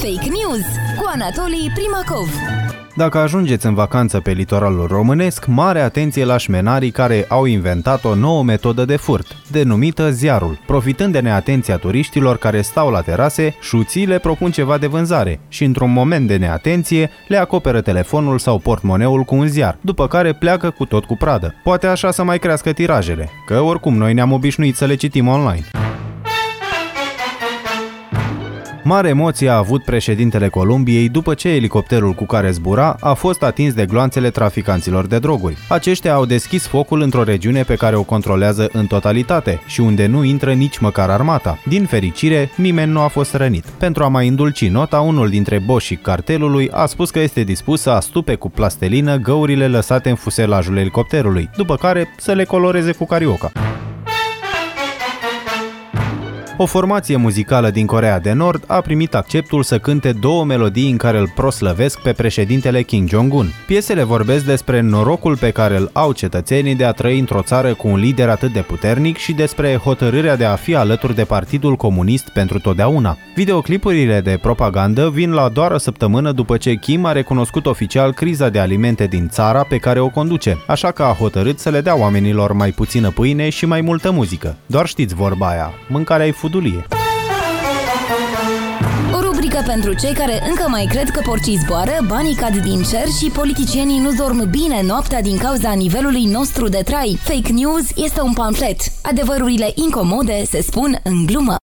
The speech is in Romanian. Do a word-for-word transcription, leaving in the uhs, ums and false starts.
Fake News cu Anatolii Primacov. Dacă ajungeți în vacanță pe litoralul românesc, mare atenție la șmenarii care au inventat o nouă metodă de furt, denumită ziarul. Profitând de neatenția turiștilor care stau la terase, șuții le propun ceva de vânzare și într-un moment de neatenție le acoperă telefonul sau portmoneul cu un ziar, după care pleacă cu tot cu pradă. Poate așa să mai crească tirajele, că oricum noi ne-am obișnuit să le citim online. Mare emoție a avut președintele Columbiei după ce elicopterul cu care zbura a fost atins de gloanțele traficanților de droguri. Aceștia au deschis focul într-o regiune pe care o controlează în totalitate și unde nu intră nici măcar armata. Din fericire, nimeni nu a fost rănit. Pentru a mai îndulci nota, unul dintre boșii cartelului a spus că este dispus să astupe cu plastelină găurile lăsate în fuselajul elicopterului, după care să le coloreze cu carioca. O formație muzicală din Coreea de Nord a primit acceptul să cânte două melodii în care îl proslăvesc pe președintele Kim Jong-un. Piesele vorbesc despre norocul pe care îl au cetățenii de a trăi într-o țară cu un lider atât de puternic și despre hotărârea de a fi alături de Partidul Comunist pentru totdeauna. Videoclipurile de propagandă vin la doar o săptămână după ce Kim a recunoscut oficial criza de alimente din țara pe care o conduce, așa că a hotărât să le dea oamenilor mai puțină pâine și mai multă muzică. Doar știți vorba aia, mâncarea e fudulie. O rubrică pentru cei care încă mai cred că porcii zboară, banii cad din cer și politicienii nu dorm bine noaptea din cauza nivelului nostru de trai. Fake News este un pamflet. Adevărurile incomode se spun în glumă.